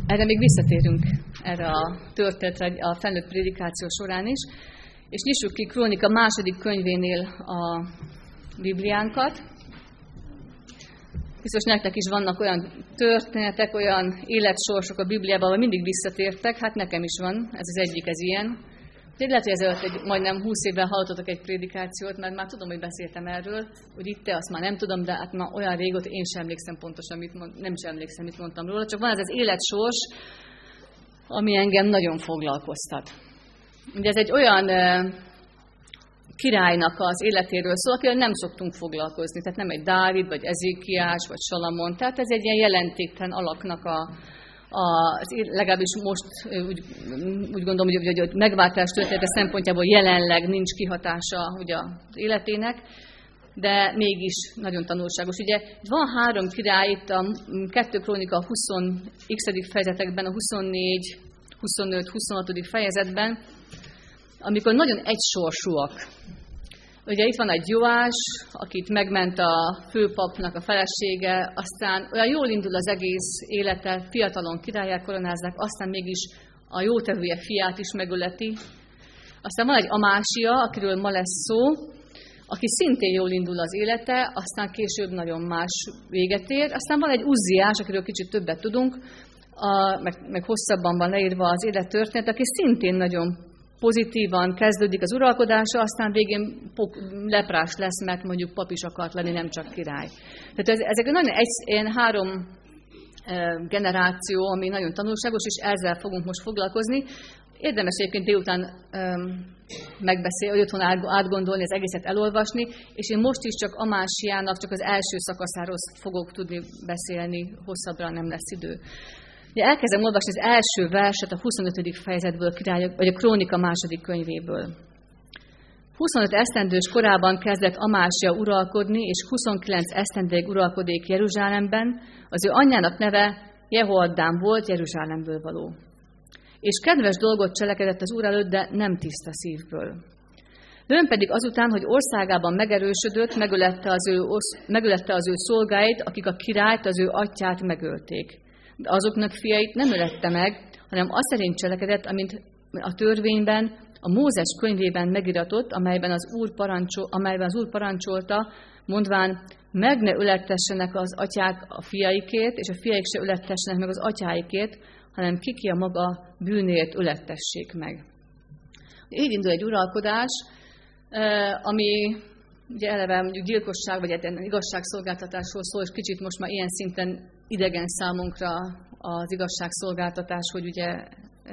Erre még visszatérünk, erre a történetre a felnőtt prédikáció során is. És nyissuk ki Krónika második könyvénél a Bibliánkat. Biztos nektek is vannak olyan történetek, olyan életsorsok a Bibliában, ahol mindig visszatértek. Hát nekem is van, ez az egyik, ez ilyen. Úgyhogy lehet, hogy ezelőtt majdnem 20 évvel hallottatok egy prédikációt, mert már tudom, hogy beszéltem erről, hogy itt te, azt már nem tudom, de hát már olyan régóta én sem emlékszem pontosan, nem sem emlékszem, mit mondtam róla. Csak van ez az életsors, ami engem nagyon foglalkoztat. Ugye ez egy olyan királynak az életéről szól, akivel nem szoktunk foglalkozni. Tehát nem egy Dávid, vagy Ezékiás, vagy Salamon. Tehát ez egy ilyen jelentéktelen alaknak legalábbis most úgy gondolom, hogy megváltás története szempontjából jelenleg nincs kihatása ugye, az életének, de mégis nagyon tanulságos. Ugye van 3 király, itt a 2 Krónika 20x fejezetekben, a 24, 25, 26. fejezetben, amikor nagyon egysorsúak. Ugye itt van egy Joás, akit megment a főpapnak a felesége, aztán olyan jól indul az egész élete, fiatalon királlyá koronázzák, aztán mégis a jótevője fiát is megöleti. Aztán van egy Amásia, akiről ma lesz szó, aki szintén jól indul az élete, aztán később nagyon más véget ér. Aztán van egy Uzziás, akiről kicsit többet tudunk, meg hosszabban van leírva az élettörténet, aki szintén nagyon pozitívan kezdődik az uralkodása, aztán végén leprás lesz, mert mondjuk pap is akart lenni, nem csak király. Tehát ezek nagyon ilyen 3 generáció, ami nagyon tanulságos, és ezzel fogunk most foglalkozni. Érdemes egyébként délután megbeszélni, hogy otthon átgondolni, az egészet elolvasni, és én most is csak Amásiának csak az első szakaszáról fogok tudni beszélni, hosszabbra nem lesz idő. Ja, elkezdem olvasni az első verset a 25. fejezetből, vagy a Krónika második könyvéből. 25 esztendős korában kezdett Amásia uralkodni, és 29 esztendőig uralkodék Jeruzsálemben. Az ő anyjának neve Jehoaddám volt, Jeruzsálemből való. És kedves dolgot cselekedett az Úr előtt, de nem tiszta szívből. Ön pedig azután, hogy országában megerősödött, megölette az ő szolgáit, akik a királyt, az ő atyját megölték. De azoknak fiait nem ölette meg, hanem azt szerint cselekedett, amint a törvényben, a Mózes könyvében megiratott, amelyben az Úr parancsolta, mondván, meg ne ölettessenek az atyák a fiaikért, és a fiaik se ölettessenek meg az atyáikért, hanem ki a maga bűnért ölettessék meg. Így indul egy uralkodás, ami ugye eleve mondjuk gyilkosság, vagy igazságszolgáltatásról szól, és kicsit most már ilyen szinten idegen számunkra az igazságszolgáltatás, hogy ugye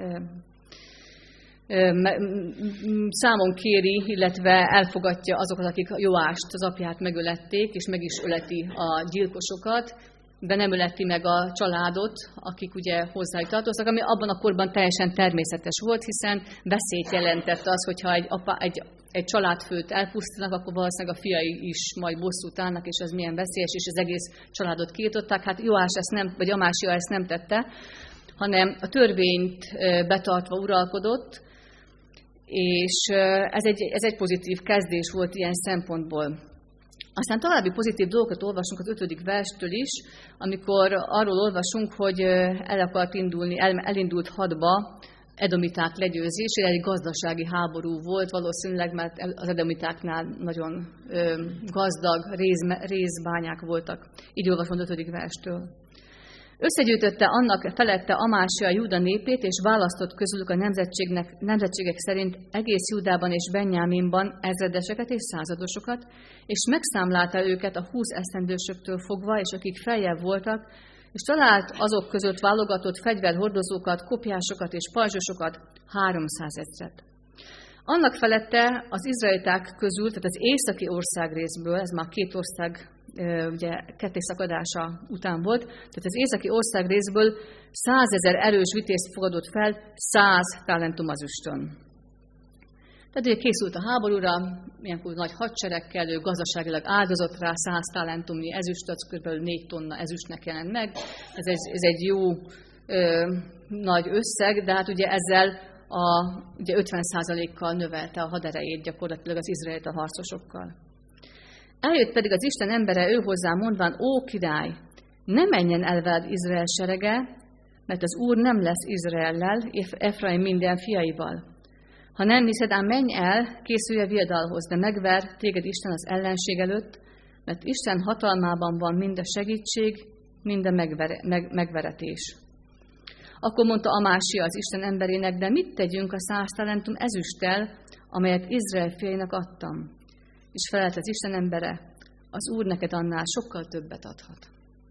számon kéri, illetve elfogadja azokat, akik Joást, az apját megölették, és meg is öleti a gyilkosokat, de nem öleti meg a családot, akik ugye hozzájuk tartoztak, ami abban a korban teljesen természetes volt, hiszen veszélyt jelentett az, hogyha egy családfőt elpusztítanak, akkor valószínűleg a fiai is majd bosszút állnak, és ez milyen veszélyes, és az egész családot kiirtották. Hát Joás ezt nem, vagy Amásia ezt nem tette, hanem a törvényt betartva uralkodott, és ez egy pozitív kezdés volt ilyen szempontból. Aztán további pozitív dolgokat olvasunk az 5. verstől is, amikor arról olvasunk, hogy elindult hadba edomiták legyőzésére, egy gazdasági háború volt valószínűleg, mert az edomitáknál nagyon gazdag rézbányák voltak. Így olvasom az 5. verstől. Összegyűjtötte annak felette Amásia Júda népét, és választott közülük a nemzetségek szerint egész Júdában és Benjáminban ezredeseket és századosokat, és megszámlálta őket a 20 esztendősöktől fogva, és akik feljebb voltak, és talált azok között válogatott fegyverhordozókat, kopjásokat és pajzsosokat 300 ezret. Annak felette az izraeliták közül, tehát az északi országrészből, ez már 2 ország ugye kettészakadása után volt, tehát az északi országrészből 100 000 erős vitézt fogadott fel 100 talentum ezüstön. Tehát ugye készült a háborúra, ilyenkor nagy hadseregkel, ő gazdaságilag áldozott rá 100 talentumnyi ezüst, az kb. 4 tonna ezüstnek jelent meg. Ez egy jó nagy összeg, de hát ugye ezzel ugye 50%-kal növelte a haderejét gyakorlatilag az izraelita harcosokkal. Eljött pedig az Isten embere őhozzá mondván, ó király, ne menjen el veled Izrael serege, mert az Úr nem lesz Izraellel, Efraim minden fiaival. Ha nem hiszed, ám menj el, készülj a viadalhoz, de megver téged Isten az ellenség előtt, mert Isten hatalmában van mind a segítség, mind a megveretés. Akkor mondta Amásia az Isten emberének, de mit tegyünk a 100 talentum ezüsttel, amelyet Izrael fiainak adtam? És felelt az Isten embere, az Úr neked annál sokkal többet adhat.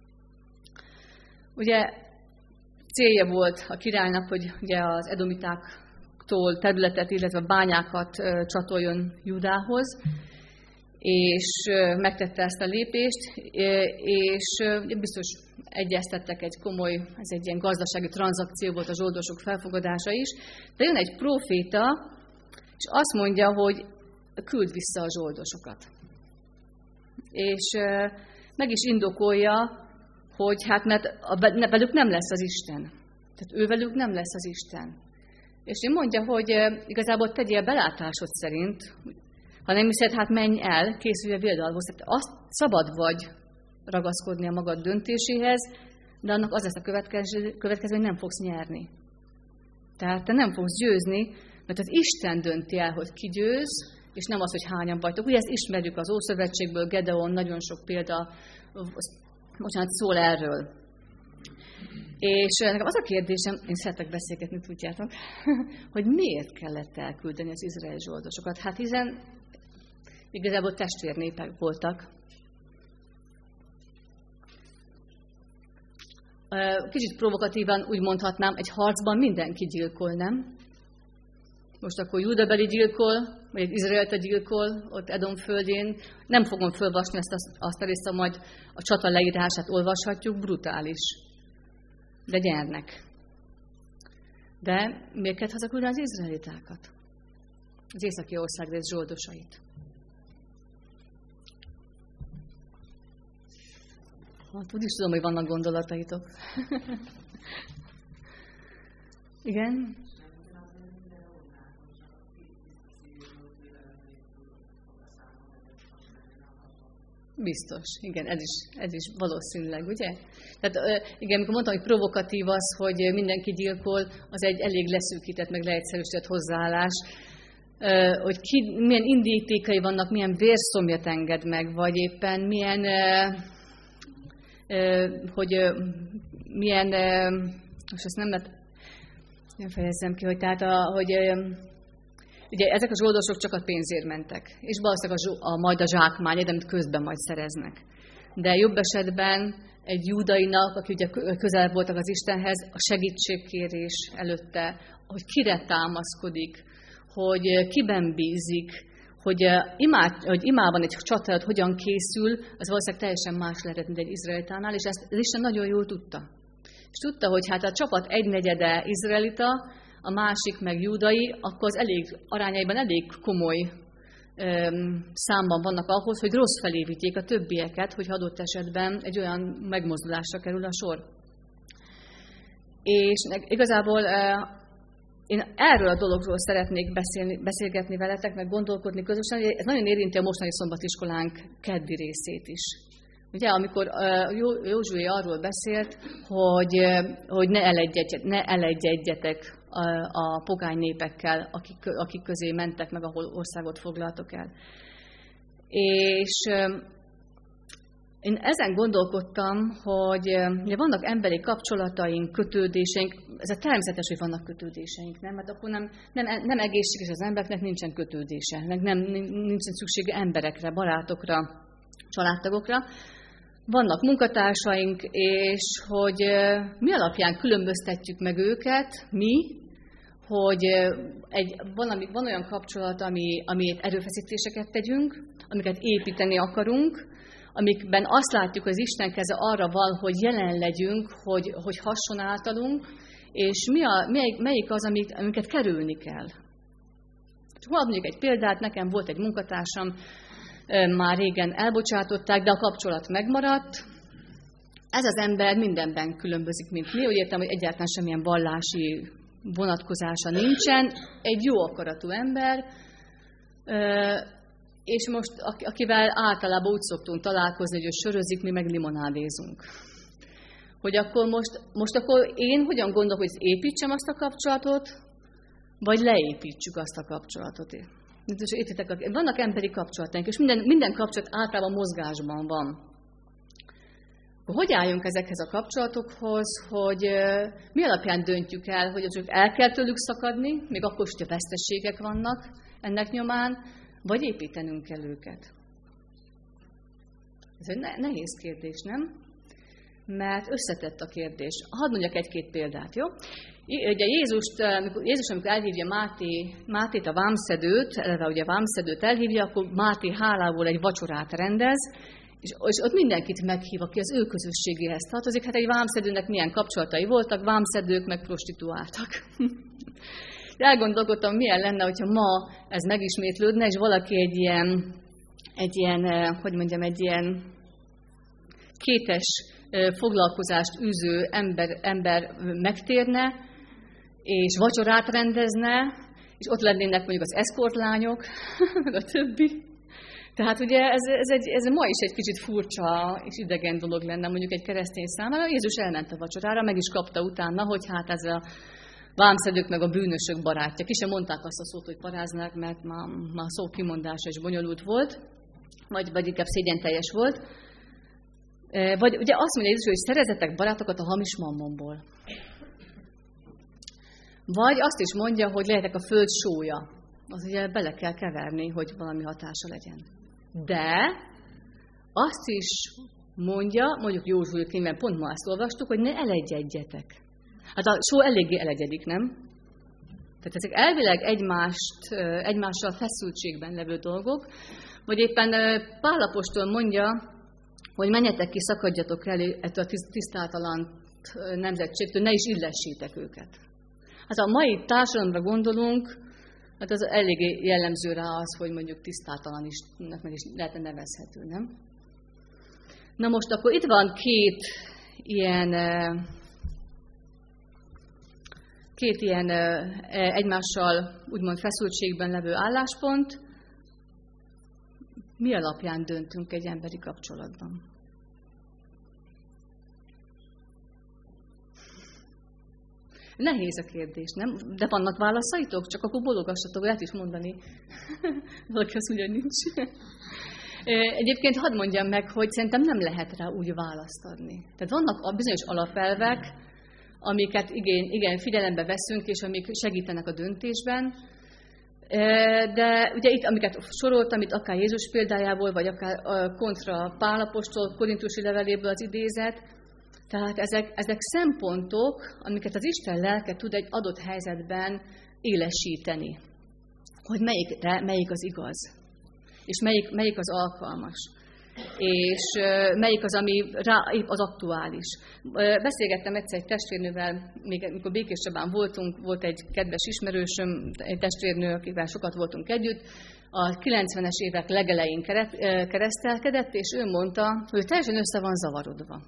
Ugye célja volt a királynak, hogy ugye az edomitáktól területet, illetve bányákat csatoljon Júdához, és megtette ezt a lépést, és biztos egyeztettek egy komoly, ez egy ilyen gazdasági tranzakció volt a zsoldosok felfogadása is, de jön egy próféta, és azt mondja, hogy küld vissza a zsoldosokat. És meg is indokolja, hogy hát mert velük nem lesz az Isten. Tehát ővelük nem lesz az Isten. És ő mondja, hogy igazából tegyél belátásod szerint, ha nem hiszed, hát menj el, készülj a viadalhoz. Tehát azt szabad vagy ragaszkodni a magad döntéséhez, de annak az lesz a következő, hogy nem fogsz nyerni. Tehát te nem fogsz győzni, mert az Isten dönti el, hogy ki győz, és nem az, hogy hányan vagytok. Ugye ezt ismerjük az Ószövetségből, Gedeon, nagyon sok példa szól erről. És nekem az a kérdésem, én szeretek beszélgetni, tudjátok, hogy miért kellett elküldeni az izraeli zsoldosokat? Hát hiszen igazából testvérnépek voltak. Kicsit provokatívan úgy mondhatnám, egy harcban mindenki gyilkol, nem? Most akkor Júdabeli gyilkol, vagy egy Izraelita gyilkol ott Edom földjén. Nem fogom fölolvasni azt a részt, majd a csata leírását olvashatjuk, brutális. De nyernek. De miért kellett hazaküldeni az izraelitákat? Az északi országrész zsoldosait. Hát úgy is tudom, hogy vannak gondolataitok. Igen? Biztos, igen, ez is valószínűleg, ugye? Tehát igen, amikor mondtam, hogy provokatív az, hogy mindenki gyilkol, az egy elég leszűkített, meg leegyszerűsített hozzáállás, hogy milyen indítékai vannak, milyen vérszomjat enged meg, vagy éppen milyen, most ezt nem fejezzem ki, hogy tehát, ugye ezek a zsoldosok csak a pénzért mentek, és valószínűleg majd a zsákmányért, amit közben majd szereznek. De jobb esetben egy júdainak, aki ugye közel voltak az Istenhez, a segítségkérés előtte, hogy kire támaszkodik, hogy kiben bízik, hogy imában egy csata hogyan készül, az valószínűleg teljesen más lehetett, mint egy izraelitánál, és ezt az Isten nagyon jól tudta. És tudta, hogy hát a csapat egynegyede izraelita, a másik meg júdai, akkor az arányaiban elég komoly számban vannak ahhoz, hogy rossz felé vigyék a többieket, hogy adott esetben egy olyan megmozdulásra kerül a sor. És igazából én erről a dologról szeretnék beszélgetni veletek, meg gondolkodni közösen, hogy ez nagyon érinti a mostani szombatiskolánk keddi részét is. Ugye, amikor Józsué arról beszélt, hogy ne elegyedjetek a pogány népekkel, akik közé mentek meg, ahol országot foglaltok el. És én ezen gondolkodtam, hogy vannak emberi kapcsolataink, kötődéseink, ez a természetes, hogy vannak kötődéseink, nem? Mert akkor nem egészséges az embereknek, nincsen kötődése, nincsen szüksége emberekre, barátokra, családtagokra. Vannak munkatársaink, és hogy mi alapján különböztetjük meg őket, hogy van olyan kapcsolat, amiért erőfeszítéseket tegyünk, amiket építeni akarunk, amikben azt látjuk, hogy az Isten keze arra van, hogy jelen legyünk, hogy hasson általunk, és melyik az, amiket kerülni kell. Hol mondjuk egy példát, nekem volt egy munkatársam, már régen elbocsátották, de a kapcsolat megmaradt. Ez az ember mindenben különbözik, mint mi. Úgy értem, hogy egyáltalán semmilyen vallási vonatkozása nincsen. Egy jó akaratú ember, és most akivel általában úgy szoktunk találkozni, hogy ő sörözik, mi meg limonádézunk. hogy akkor most akkor én hogyan gondolok, hogy építsem azt a kapcsolatot, vagy leépítsük azt a kapcsolatot. Vannak emberi kapcsolataink, és minden kapcsolat általában mozgásban van. Hogy álljunk ezekhez a kapcsolatokhoz, hogy mi alapján döntjük el, hogy azok el kell tőlük szakadni, még akkor is, hogyha veszteségek vannak ennek nyomán, vagy építenünk kell őket. Ez egy nehéz kérdés, nem? Mert összetett a kérdés. Hadd mondjak egy-két példát, jó? Ugye Jézus, amikor elhívja Mátét, a vámszedőt, eleve ugye a vámszedőt elhívja, akkor Máté hálából egy vacsorát rendez, és ott mindenkit meghív, aki az ő közösségéhez tartozik. Hát egy vámszedőnek milyen kapcsolatai voltak, vámszedők meg prostituáltak. Elgondolkodtam, milyen lenne, hogyha ma ez megismétlődne, és valaki egy ilyen kétes foglalkozást űző ember megtérne, és vacsorát rendezne, és ott lennének mondjuk az eszkortlányok, a többi. Tehát ugye ez ma is egy kicsit furcsa és idegen dolog lenne mondjuk egy keresztény számára. Jézus elment a vacsorára, meg is kapta utána, hogy hát ez a vámszedők meg a bűnösök barátja. Ki sem mondták azt a szót, hogy paráznak, mert már szó kimondása is bonyolult volt, vagy inkább szégyenteljes volt. Vagy ugye azt mondja Jézus, hogy szerezzetek barátokat a hamis mammonból. Vagy azt is mondja, hogy lehetek a föld sója. Az ugye bele kell keverni, hogy valami hatása legyen. De azt is mondja, mondjuk Józsué könyvben pont ma ezt olvastuk, hogy ne elegyedjetek. Hát a só eléggé elegyedik, nem? Tehát ezek elvileg egymással feszültségben levő dolgok. Vagy éppen Pál apostol mondja, hogy menjetek ki, szakadjatok el ettől a tisztátalan nemzetségtől, ne is illessétek őket. Hát a mai társadalomra gondolunk, hát az eléggé jellemző rá az, hogy mondjuk tisztátalan is, meg is lehetne nevezhető, nem? Na most akkor itt van két ilyen egymással úgymond feszültségben levő álláspont. Mi alapján döntünk egy emberi kapcsolatban? Nehéz a kérdés, nem? De vannak válaszaitok? Csak akkor bologassatok, lehet is mondani. Valaki azt mondja, nincs. Egyébként hadd mondjam meg, hogy szerintem nem lehet rá úgy választ adni. Tehát vannak a bizonyos alapelvek, amiket igen, figyelembe veszünk, és amik segítenek a döntésben. De ugye itt, amiket soroltam, itt akár Jézus példájából, vagy akár kontra Pál apostol korintusi leveléből az idézet, tehát ezek szempontok, amiket az Isten lelke tud egy adott helyzetben élesíteni. Hogy melyik az igaz, és melyik az alkalmas, és melyik az, ami rá épp az aktuális. Beszélgettem egyszer egy testvérnővel, még amikor Békés Csabán voltunk, volt egy kedves ismerősöm, egy testvérnő, akivel sokat voltunk együtt, a 90-es évek legelején keresztelkedett, és ő mondta, hogy teljesen össze van zavarodva.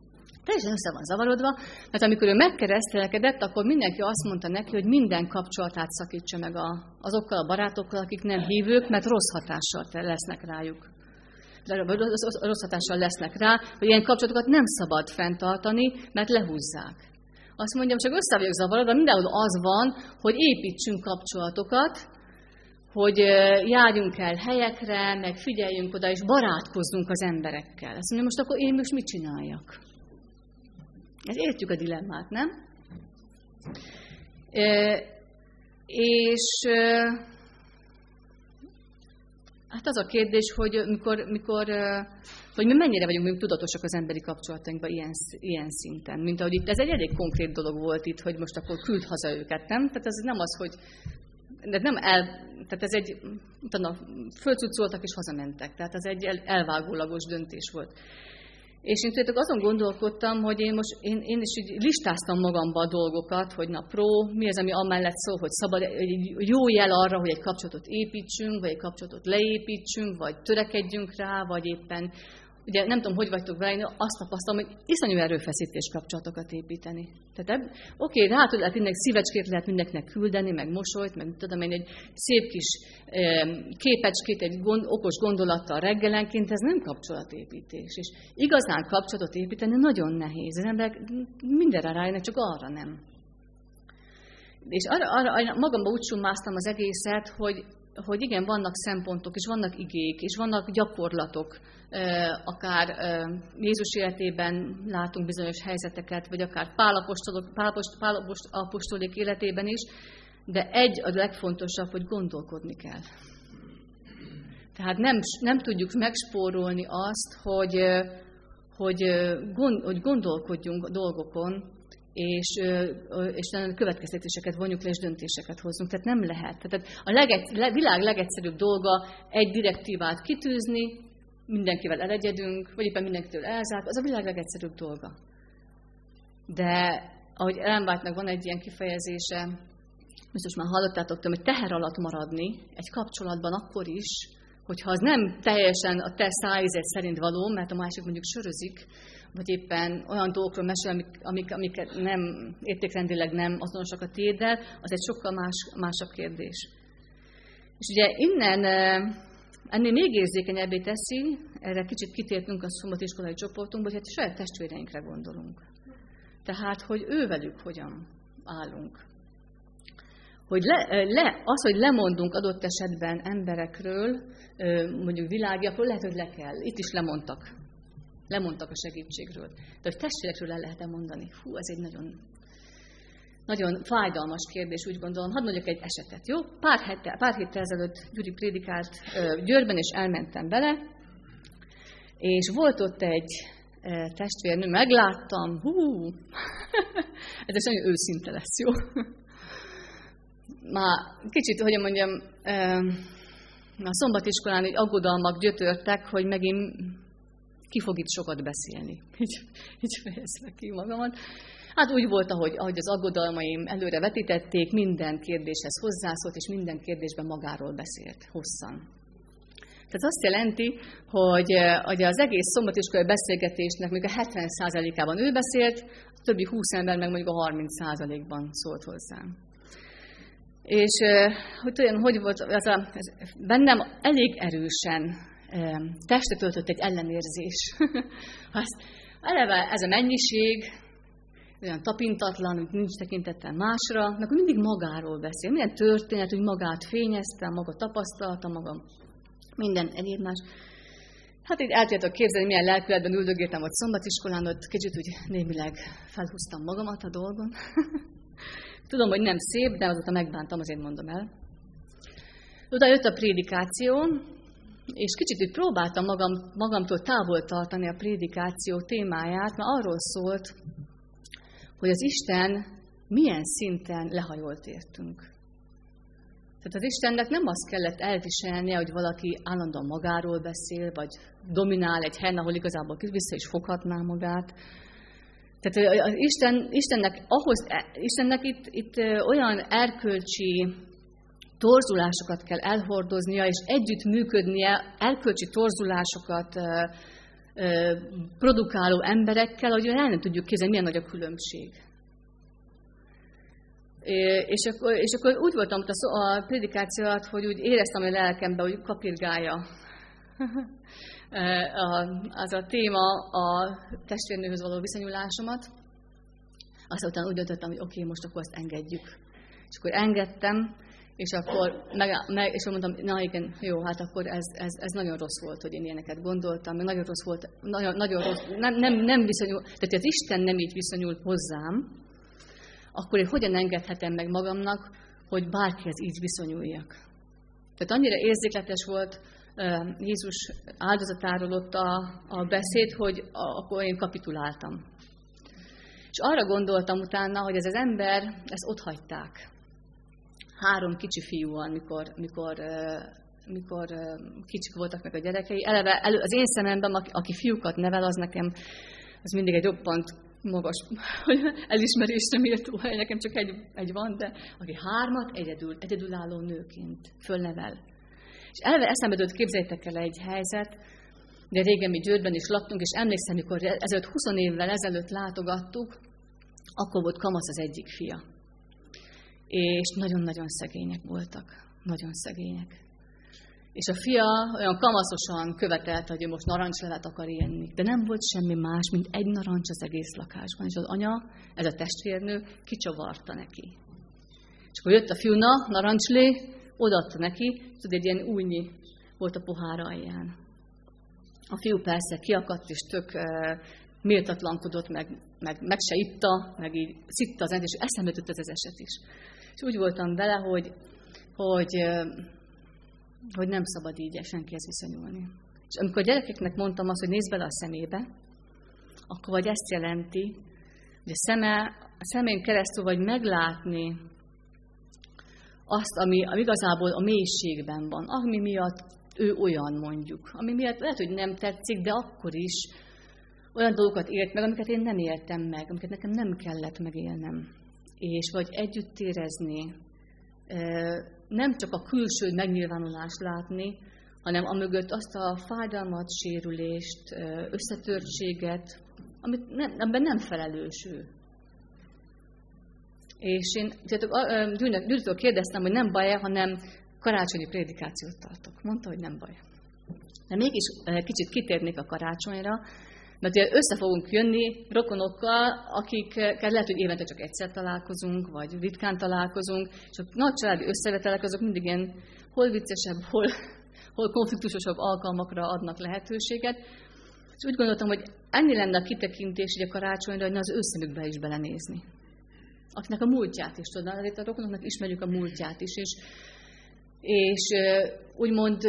Mert amikor ő megkeresztelkedett, akkor mindenki azt mondta neki, hogy minden kapcsolatát szakítsa meg azokkal a barátokkal, akik nem hívők, mert rossz hatással lesznek rájuk. Rossz hatással lesznek rá, hogy ilyen kapcsolatokat nem szabad fenntartani, mert lehúzzák. Azt mondjam, csak össze vagyok zavarodva, mindenhol az van, hogy építsünk kapcsolatokat, hogy járjunk el helyekre, meg figyeljünk oda, és barátkozzunk az emberekkel. Azt mondjam, most akkor én most mit csináljak? Ezt értjük a dilemmát, nem? Hát az a kérdés, hogy hogy mi mennyire vagyunk tudatosak az emberi kapcsolatainkban ilyen szinten. Mint ahogy itt, ez egy elég konkrét dolog volt itt, hogy most akkor küld haza őket, nem? Tehát ez nem az, hogy tehát ez egy, utána fölcucoltak és hazamentek. Tehát ez egy elvágólagos döntés volt. És én tudjátok, azon gondolkodtam, hogy én is így listáztam magamba a dolgokat, hogy mi az, ami amellett szól, hogy szabad, egy jó jel arra, hogy egy kapcsolatot építsünk, vagy egy kapcsolatot leépítsünk, vagy törekedjünk rá, vagy éppen ugye nem tudom, hogy vagytok vele, én azt tapasztalom, hogy iszonyú erőfeszítés kapcsolatokat építeni. Tehát oké, hát lehet mindenki szívecskét lehet mindenkinek küldeni, meg mosolyt, meg tudom én, egy szép kis képecskét, egy okos gondolattal reggelenként, ez nem kapcsolatépítés. És igazán kapcsolatot építeni nagyon nehéz. Az emberek mindenre rájönnek, csak arra nem. És arra magamban úgy summáztam az egészet, hogy igen, vannak szempontok, és vannak igék, és vannak gyakorlatok, akár Jézus életében látunk bizonyos helyzeteket, vagy akár Pál apostolék életében is, de a legfontosabb, hogy gondolkodni kell. Tehát nem tudjuk megspórolni azt, hogy gondolkodjunk a dolgokon, és következtetéseket vonjuk le, és döntéseket hozzunk. Tehát nem lehet. Tehát a világ legegyszerűbb dolga egy direktívát kitűzni, mindenkivel elegyedünk, vagy éppen mindenkitől elzárt, az a világ legegyszerűbb dolga. De ahogy Ellen White-nak van egy ilyen kifejezése, biztos már hallottátok tőlem, hogy teher alatt maradni egy kapcsolatban akkor is, hogyha az nem teljesen a te szájízed szerint való, mert a másik mondjuk sörözik, vagy éppen olyan dolgokról mesél, amiket nem, értékrendileg nem azonosak a tiéddel, az egy sokkal másabb kérdés. És ugye innen ennél még érzékenyebbé teszi, erre kicsit kitértünk a szombatiskolai csoportunkban, hogy hát saját testvéreinkre gondolunk. Tehát, hogy ővelük hogyan állunk. Hogy hogy lemondunk adott esetben emberekről, mondjuk világiakról, lehet, hogy le kell. Itt is lemondtak a segítségről. De hogy testvérekről le lehet mondani? Hú, ez egy nagyon, nagyon fájdalmas kérdés, úgy gondolom. Hadd mondjak egy esetet, jó? Pár héttel ezelőtt Gyuri prédikált Győrben, és elmentem bele, és volt ott egy testvérnő, megláttam, ez is nagyon őszinte lesz, jó? Már kicsit, hogy mondjam, a szombatiskolán így aggodalmak gyötörtek, hogy megint ki fog itt sokat beszélni. Így fejezve ki magamat. Hát úgy volt, ahogy az aggodalmaim előre vetítették, minden kérdéshez hozzászólt, és minden kérdésben magáról beszélt hosszan. Tehát azt jelenti, hogy az egész szombatiskolai beszélgetésnek még a 70%-ában ő beszélt, a többi 20 ember meg mondjuk a 30%-ban szólt hozzám. És hogy volt, bennem elég erősen testre töltött egy ellenérzés. Eleve ez a mennyiség, olyan tapintatlan, hogy nincs tekintettel másra, akkor mindig magáról beszél. Milyen történet, hogy magát fényeztem, maga tapasztalta, maga minden egyéb más. Hát így el tudjátok képzelni, milyen lelkületben üldögéltem ott szombatiskolán, ott kicsit úgy némileg felhúztam magamat a dolgon. Tudom, hogy nem szép, de azóta megbántam, azért mondom el. Oda jött a prédikáció, és kicsit úgy próbáltam magamtól távol tartani a prédikáció témáját, mert arról szólt, hogy az Isten milyen szinten lehajolt értünk. Tehát az Istennek nem azt kellett elviselnie, hogy valaki állandóan magáról beszél, vagy dominál egy helyen, ahol igazából vissza is foghatná magát. Tehát az Istennek itt olyan erkölcsi torzulásokat kell elhordoznia, és együtt működnie erkölcsi torzulásokat produkáló emberekkel, hogy el nem tudjuk képzelni, milyen nagy a különbség. És akkor úgy voltam a prédikáció alatt, hogy úgy éreztem a lelkemben, hogy kapirgálja az a téma a testvérnőhöz való viszonyulásomat. Aztán utána úgy döntöttem, hogy oké, most akkor ezt engedjük. És akkor engedtem, és akkor és mondtam, na igen, jó, hát akkor ez nagyon rossz volt, hogy én ilyeneket gondoltam, meg nagyon rossz volt, nagyon rossz, nem viszonyul, tehát az Isten nem így viszonyul hozzám, akkor én hogyan engedhetem meg magamnak, hogy bárkihez így viszonyuljak. Tehát annyira érzékletes volt Jézus áldozatáról ott a beszéd, hogy akkor én kapituláltam. És arra gondoltam utána, hogy ez az ember, ezt otthagyták. 3 kicsi fiúval, mikor kicsik voltak meg a gyerekei. Eleve az én szememben, aki fiúkat nevel, az nekem, az mindig egy roppant magas elismerésre méltó hely, nekem csak egy van, de aki 3 egyedülálló nőként fölnevel. És eleve eszembe jutott, képzeljétek el egy helyzet, de régen mi Győrben is laktunk, és emlékszem, amikor ezelőtt 20 évvel ezelőtt látogattuk, akkor volt kamasz az egyik fia. És nagyon-nagyon szegények voltak. Nagyon szegények. És a fia olyan kamaszosan követelte, hogy ő most narancslevet akar enni. De nem volt semmi más, mint egy narancs az egész lakásban. És az anya, ez a testvérnő, kicsavarta neki. És akkor jött a fiú, narancslé, odaadta neki, tudod, egy ilyen újnyi volt a pohár alján. A fiú persze kiakadt, és tök méltatlankodott, meg se itta, meg így szitta az és eszembe jutott ez az eset is. És úgy voltam vele, hogy nem szabad így senkihez viszonyulni. És amikor a gyerekeknek mondtam azt, hogy nézd bele a szemébe, akkor vagy ezt jelenti, hogy a szemén keresztül vagy meglátni azt, ami igazából a mélységben van, ami miatt ő olyan, mondjuk. Ami miatt lehet, hogy nem tetszik, de akkor is olyan dolgokat élt meg, amiket én nem éltem meg, amiket nekem nem kellett megélnem. És vagy együtt érezni, nem csak a külső megnyilvánulást látni, hanem amögött azt a fájdalmat, sérülést, összetörtséget, amiben nem felelős ő. És én Gyűrűtől kérdeztem, hogy nem baj-e, hanem karácsonyi prédikációt tartok. Mondta, hogy nem baj. De mégis kicsit kitérnék a karácsonyra, mert ugye össze fogunk jönni rokonokkal, akikkel lehet, hogy évente csak egyszer találkozunk, vagy ritkán találkozunk, és a nagy családi összevetelek azok mindig ilyen hol viccesebb, hol konfliktusosabb alkalmakra adnak lehetőséget. És úgy gondoltam, hogy ennyi lenne a kitekintés így a karácsonyra, hogy az ő szemükbe is belenézni. Akinek a múltját is tudna, azért a rokonoknak ismerjük a múltját is, és úgymond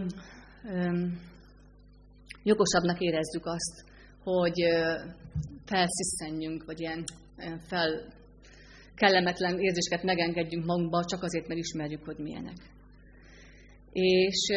jogosabbnak érezzük azt, hogy felszisszenjünk, vagy ilyen kellemetlen érzéseket megengedjünk magunkba, csak azért, mert ismerjük, hogy milyenek. És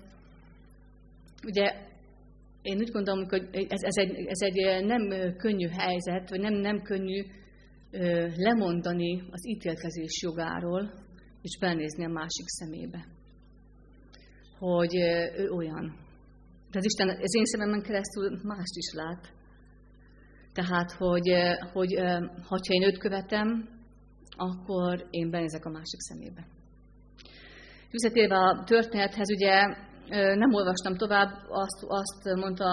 ugye én úgy gondolom, hogy ez egy nem könnyű helyzet, vagy nem könnyű lemondani az ítélkezés jogáról, és belenézni a másik szemébe. Hogy ő olyan. De az Isten az én szememben keresztül mást is lát. Tehát, hogy ha én őt követem, akkor én benézek a másik szemébe. Visszatérve a történethez, ugye nem olvastam tovább, azt mondta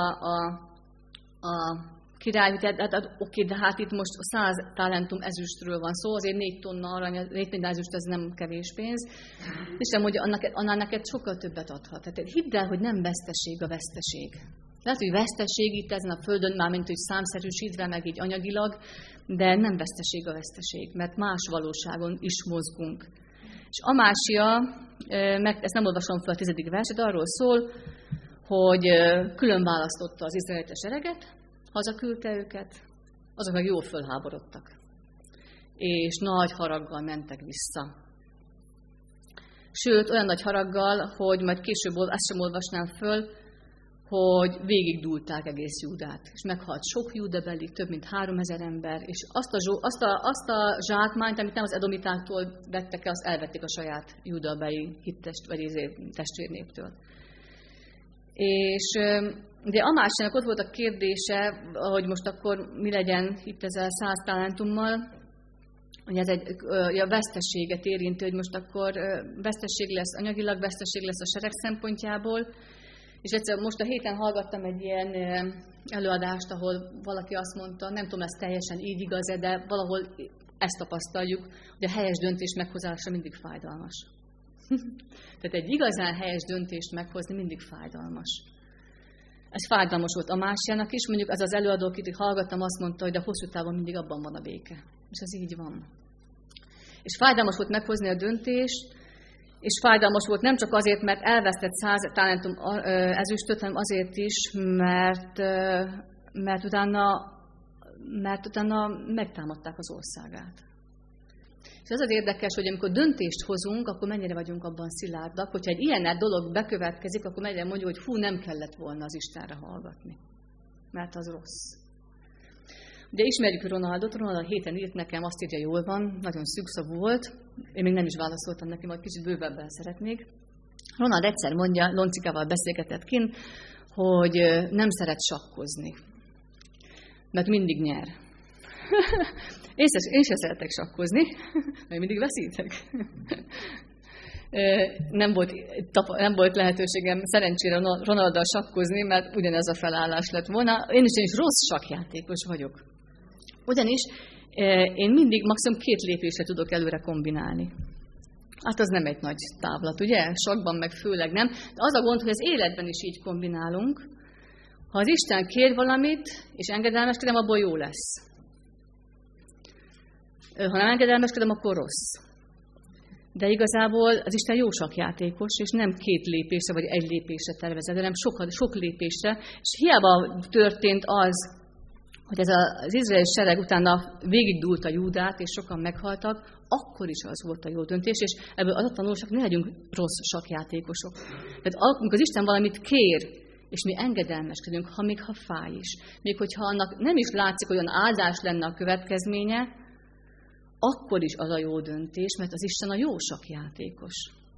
a király, hogy oké, de hát itt most 100 talentum ezüstről van szó, azért 4 tonna arany, 4 tonna ezüst, ez nem kevés pénz. Isten mondja, annál neked sokkal többet adhat. Tehát hidd el, hogy nem veszteség a veszteség. Lehet, hogy veszteség itt ezen a földön, mármint hogy számszerűsítve, meg így anyagilag, de nem veszteség a veszteség, mert más valóságon is mozgunk. És Amásia, ezt nem olvasom fel a 10. verset, arról szól, hogy külön választotta az izraelites sereget, hazaküldte őket, azok meg jól fölháborodtak. És nagy haraggal mentek vissza. Sőt, olyan nagy haraggal, hogy majd később ezt sem olvasnám föl, hogy végigdúlták egész Júdát. És meghalt sok júdabeli, több mint 3000 ember, és azt a zsákmányt, amit nem az edomitáktól vettek el, azt elvették a saját júdabeli testvérnéptől. És ugye Amásiának ott volt a kérdése, hogy most akkor mi legyen itt ezzel 100 talentummal, hogy ez a veszteséget érinti, hogy most akkor veszteség lesz, anyagilag veszteség lesz a sereg szempontjából. És egyszer most a héten hallgattam egy ilyen előadást, ahol valaki azt mondta, nem tudom, ez teljesen így igaz-e, de valahol ezt tapasztaljuk, hogy a helyes döntés meghozása mindig fájdalmas. Tehát egy igazán helyes döntést meghozni mindig fájdalmas. Ez fájdalmas volt Amásiának is, mondjuk az előadó, akit hallgattam, azt mondta, hogy de hosszú távon mindig abban van a béke. És ez így van. És fájdalmas volt meghozni a döntést, és fájdalmas volt nem csak azért, mert elvesztett 100 talentum ezüstöt, hanem azért is, mert utána megtámadták az országát. És az az érdekes, hogy amikor döntést hozunk, akkor mennyire vagyunk abban szilárdak, hogyha egy ilyen dolog bekövetkezik, akkor mennyire mondjuk, hogy nem kellett volna az Istenre hallgatni. Mert az rossz. Ugye ismerjük Ronaldot, Ronald a héten írt nekem, azt írja, jól van, nagyon szűkszavú volt, én még nem is válaszoltam neki, majd kicsit bővebben szeretnék. Ronald egyszer mondja, Loncikával beszélgetett kint, hogy nem szeret sakkozni, mert mindig nyer. Én sem szeretek sakkozni, mert mindig veszítek. Nem volt lehetőségem szerencsére Ronalddal sakkozni, mert ugyanez a felállás lett volna. Én is rossz sakkjátékos vagyok. Ugyanis én mindig maximum 2 lépésre tudok előre kombinálni. Hát az nem egy nagy távlat, ugye? Sakkban meg főleg nem. De az a gond, hogy az életben is így kombinálunk. Ha az Isten kér valamit, és engedelmeskedem, abból jó lesz. Ha nem engedelmeskedem, akkor rossz. De igazából az Isten jó sakkjátékos, és nem 2 lépésre, vagy 1 lépésre tervezett, hanem sok lépésre. És hiába történt az, hogy ez az izraeli sereg utána végigdúlt a Júdát, és sokan meghaltak, akkor is az volt a jó döntés, és ebből az a tanulság, ne legyünk rossz sakkjátékosok. Tehát amikor az Isten valamit kér, és mi engedelmeskedünk, még ha fáj is, még hogyha annak nem is látszik, hogy olyan áldás lenne a következménye, akkor is az a jó döntés, mert az Isten a jó sakkjátékos.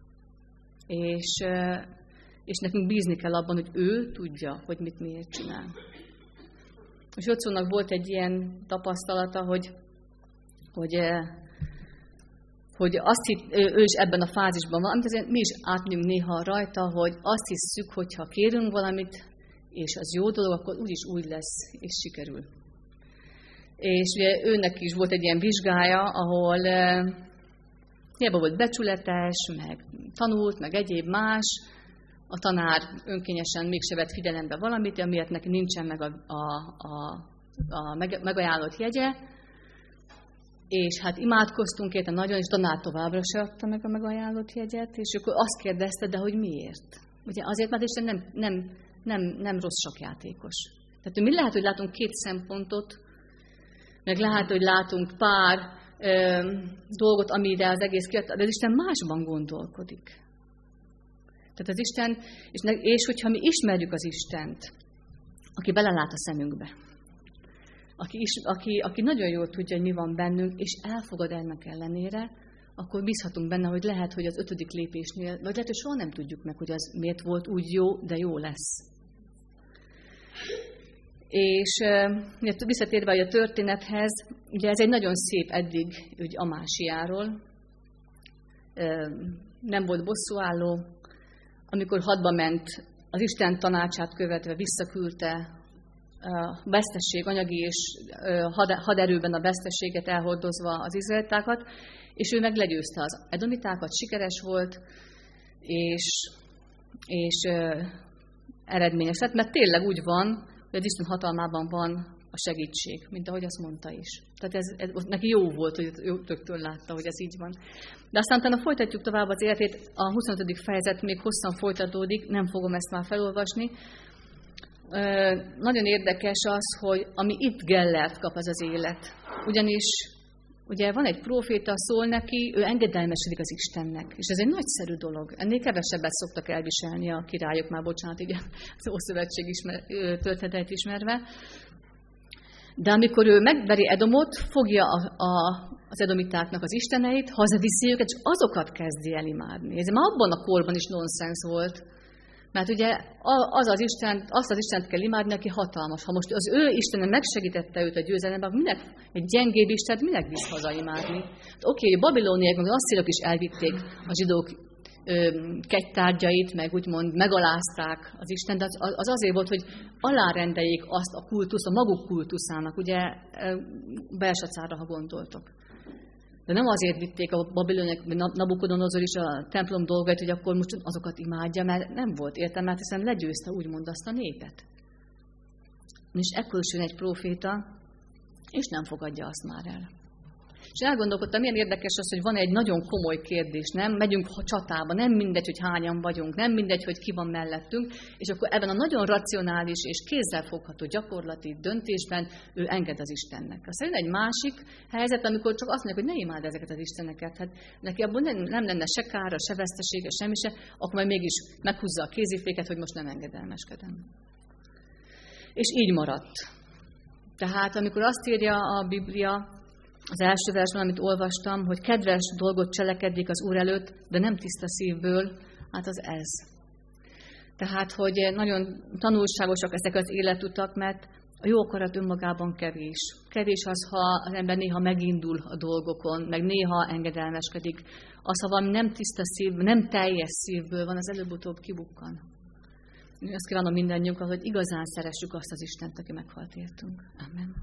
És nekünk bízni kell abban, hogy ő tudja, hogy mit miért csinál. És Jocónak volt egy ilyen tapasztalata, hogy azt hitt, ő is ebben a fázisban van, amit azért mi is átmegyünk néha rajta, hogy azt hisszük, hogy ha kérünk valamit, és az jó dolog, akkor úgyis úgy lesz, és sikerül. És ugye őnek is volt egy ilyen vizsgája, ahol hiába volt becsületes, meg tanult, meg egyéb más, a tanár önkényesen mégse vett figyelembe valamit, amiért neki nincsen meg a megajánlott jegye, és hát imádkoztunk érte nagyon, és tanár továbbra se adta meg a megajánlott jegyet, és akkor azt kérdezte, de hogy miért? Ugye azért, mert Isten nem rossz sakkjátékos. Tehát mi lehet, hogy látunk 2 szempontot, meg lehet, hogy látunk pár dolgot, amire az egész kiadta, de az Isten másban gondolkodik. Tehát az Isten, és hogyha mi ismerjük az Istent, aki belelát a szemünkbe, aki nagyon jól tudja, hogy mi van bennünk, és elfogad ennek ellenére, akkor bízhatunk benne, hogy lehet, hogy az 5. lépésnél, vagy lehet, hogy soha nem tudjuk meg, hogy az miért volt úgy jó, de jó lesz. És visszatérve a történethez, ugye ez egy nagyon szép eddig úgy Amásiáról, nem volt bosszúálló, amikor hadba ment, az Isten tanácsát követve visszaküldte a vesztesség, anyagi és haderőben a vesztességet elhordozva az izraelitákat, és ő meg legyőzte az edomitákat, sikeres volt, és eredményes lett, mert tényleg úgy van, hogy az Isten hatalmában van a segítség, mint ahogy azt mondta is. Tehát ez neki jó volt, hogy rögtön látta, hogy ez így van. De aztán utána folytatjuk tovább az életét, a 25. fejezet még hosszan folytatódik, nem fogom ezt már felolvasni. Nagyon érdekes az, hogy ami itt Gellert kap ez az élet. Ugyanis ugye van egy próféta, szól neki, ő engedelmesedik az Istennek. És ez egy nagyszerű dolog. Ennél kevesebbet szoktak elviselni a királyok, már bocsánat, így az Ószövetség történetet ismerve. De amikor ő megveri Edomot, fogja az edomitáknak az isteneit, hazaviszi őket, és azokat kezdi el imádni. Ez már abban a korban is nonsens volt. Mert ugye azt az Istent kell imádni, aki hatalmas. Ha most az ő Istene megsegítette őt a győzelemben, akkor minek egy gyengébb Istent minek visz haza imádni? Oké, a babilóniak, meg az asszírok is elvitték a zsidók kegytárgyait, meg úgymond megalázták az Istent, de az azért volt, hogy alárendeljék azt a kultuszt, a maguk kultuszának, ugye Belsacárra, ha gondoltok. De nem azért vitték a babiloniak, Nabukodonozor is a templom dolgait, hogy akkor most azokat imádja, mert nem volt értelme, hiszen legyőzte úgymond azt a népet. És ekkor is jön egy próféta, és nem fogadja azt már el. És elgondolkodtam, milyen érdekes az, hogy van egy nagyon komoly kérdés, nem? Megyünk csatába, nem mindegy, hogy hányan vagyunk, nem mindegy, hogy ki van mellettünk, és akkor ebben a nagyon racionális és kézzelfogható gyakorlati döntésben ő enged az Istennek. Aztán jön egy másik helyzet, amikor csak azt mondják, hogy ne imád ezeket az isteneket. Hát neki abban nem lenne se kára, se vesztesége, semmi se, akkor majd mégis meghúzza a kéziféket, hogy most nem engedelmeskedem. És így maradt. Tehát amikor azt írja a Biblia, az első versben, amit olvastam, hogy kedves dolgot cselekedik az Úr előtt, de nem tiszta szívből, hát az ez. Tehát, hogy nagyon tanulságosak ezek az életutak, mert a jó akarat önmagában kevés. Kevés az, ha az ember néha megindul a dolgokon, meg néha engedelmeskedik. Az, ha valami nem tiszta szívből, nem teljes szívből van, az előbb-utóbb kibukkan. Én azt kívánom mindannyiunkat, hogy igazán szeressük azt az Istent, aki meghalt értünk. Amen.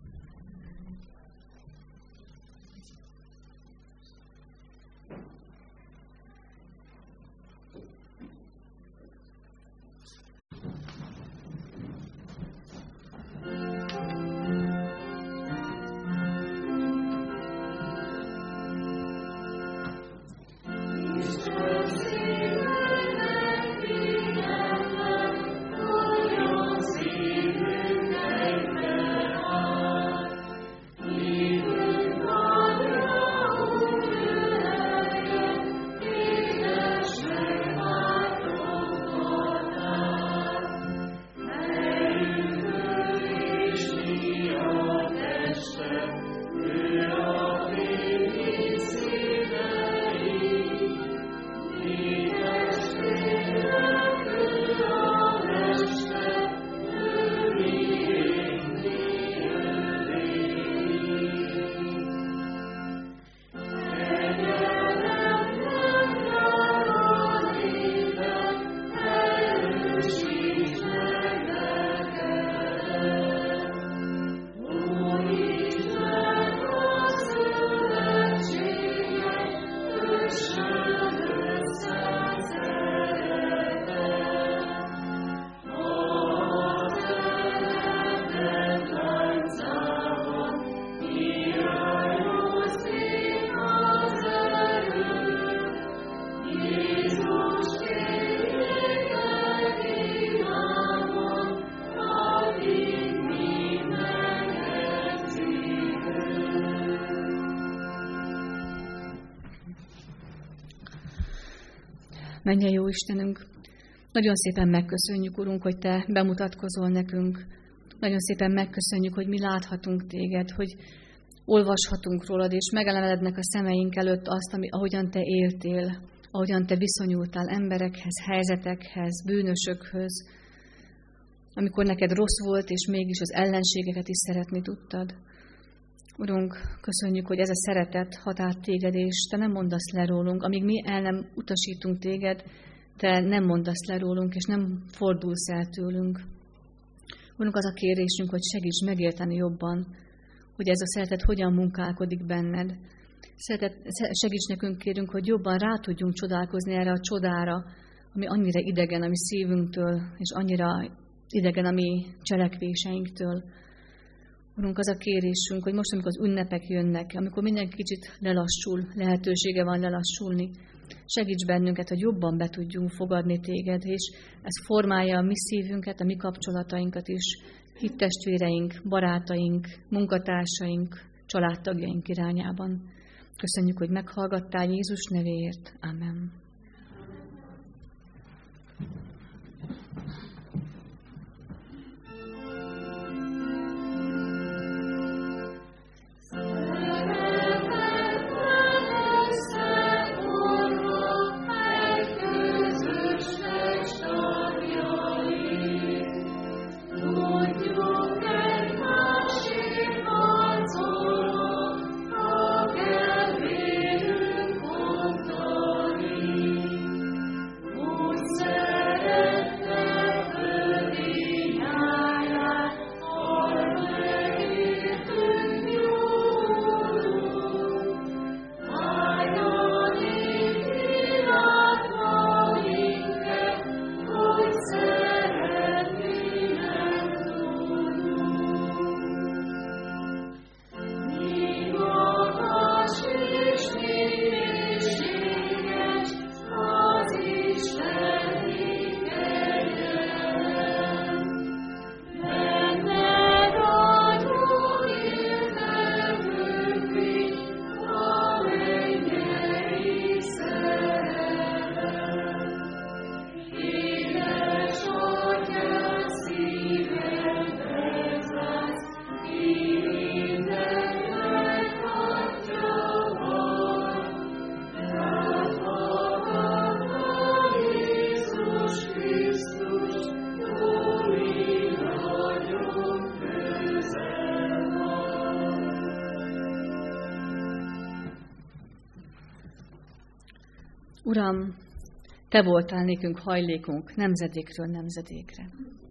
Mennyei jó Istenünk, nagyon szépen megköszönjük, Urunk, hogy Te bemutatkozol nekünk. Nagyon szépen megköszönjük, hogy mi láthatunk Téged, hogy olvashatunk rólad, és megelevenednek a szemeink előtt azt, ahogyan Te éltél, ahogyan Te viszonyultál emberekhez, helyzetekhez, bűnösökhöz, amikor neked rossz volt, és mégis az ellenségeket is szeretni tudtad. Urunk, köszönjük, hogy ez a szeretet hat át Téged, és Te nem mondasz le rólunk. Amíg mi el nem utasítunk Téged, Te nem mondasz le rólunk, és nem fordulsz el tőlünk. Urunk, az a kérésünk, hogy segíts megérteni jobban, hogy ez a szeretet hogyan munkálkodik benned. Segíts nekünk, kérünk, hogy jobban rá tudjunk csodálkozni erre a csodára, ami annyira idegen a mi szívünktől, és annyira idegen a mi cselekvéseinktől. Urunk, az a kérésünk, hogy most, amikor az ünnepek jönnek, amikor mindenki kicsit lelassul, lehetősége van lelassulni, segíts bennünket, hogy jobban be tudjunk fogadni Téged, és ez formálja a mi szívünket, a mi kapcsolatainkat is, hittestvéreink, barátaink, munkatársaink, családtagjaink irányában. Köszönjük, hogy meghallgattál Jézus nevéért. Amen. Amen. Uram, Te voltál nékünk hajlékunk nemzedékről nemzedékre.